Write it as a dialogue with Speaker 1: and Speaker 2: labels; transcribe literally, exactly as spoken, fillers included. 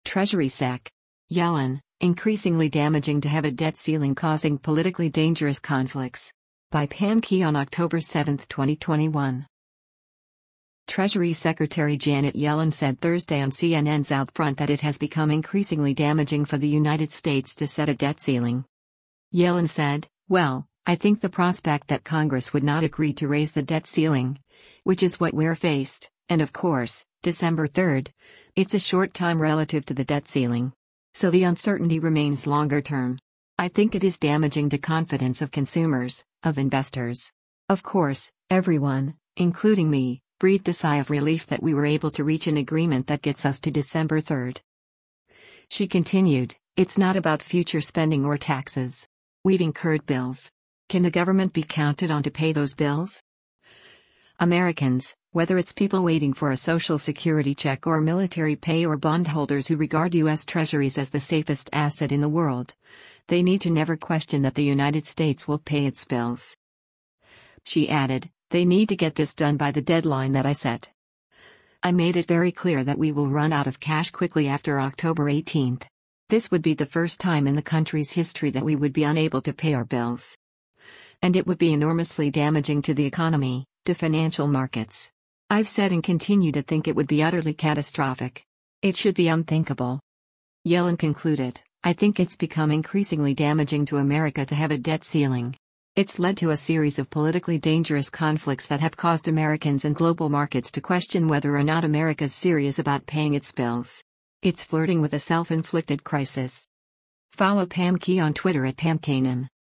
Speaker 1: Treasury Sec. Yellen, increasingly damaging to have a debt ceiling causing politically dangerous conflicts. By Pam Key on October seventh, twenty twenty-one. Treasury Secretary Janet Yellen said Thursday on C N N's Outfront that it has become increasingly damaging for the United States to set a debt ceiling. Yellen said, "Well, I think the prospect that Congress would not agree to raise the debt ceiling, which is what we're faced, and of course, December third, it's a short time relative to the debt ceiling. So the uncertainty remains longer term. I think it is damaging to confidence of consumers, of investors. Of course, everyone, including me, breathed a sigh of relief that we were able to reach an agreement that gets us to December third. She continued, "It's not about future spending or taxes. We've incurred bills. Can the government be counted on to pay those bills? Americans, whether it's people waiting for a Social Security check or military pay or bondholders who regard U S Treasuries as the safest asset in the world, they need to never question that the United States will pay its bills." She added, "They need to get this done by the deadline that I set. I made it very clear that we will run out of cash quickly after October eighteenth. This would be the first time in the country's history that we would be unable to pay our bills. And it would be enormously damaging to the economy, to financial markets. I've said and continue to think it would be utterly catastrophic. It should be unthinkable." Yellen concluded, "I think it's become increasingly damaging to America to have a debt ceiling. It's led to a series of politically dangerous conflicts that have caused Americans and global markets to question whether or not America's serious about paying its bills. It's flirting with a self-inflicted crisis." Follow Pam Key on Twitter at Pam Kanem.